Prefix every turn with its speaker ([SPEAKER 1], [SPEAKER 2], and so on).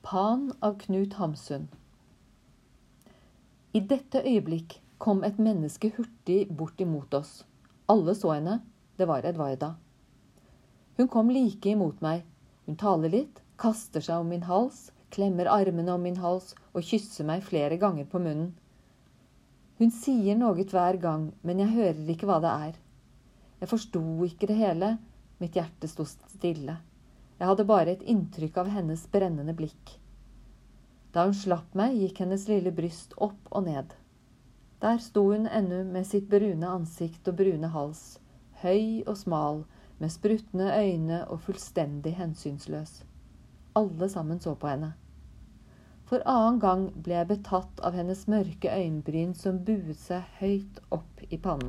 [SPEAKER 1] Pan av Knut Hamsun. I dette øyeblikk kom et menneske hurtig bort imot oss. Alle så henne, det var Edvarda. Hun kom like imot meg. Hun taler litt, kaster seg om min hals, klemmer armene om min hals og kysser meg flere ganger på munnen. Hun sier noe hver gang, men jeg hører ikke hva det er. Jeg forstod ikke det hele, mitt hjerte sto stille. Jeg hadde bare et inntrykk av hennes brennende blikk. Da hun slapp meg, gikk hennes lille bryst opp og ned. Der sto hun ennå med sitt brune ansikt og brune hals, høy og smal, med spruttende øyne og fullstendig hensynsløs. Alle sammen så på henne. For annen gang ble jeg betatt av hennes mørke øyenbryn som buet seg høyt opp i pannen.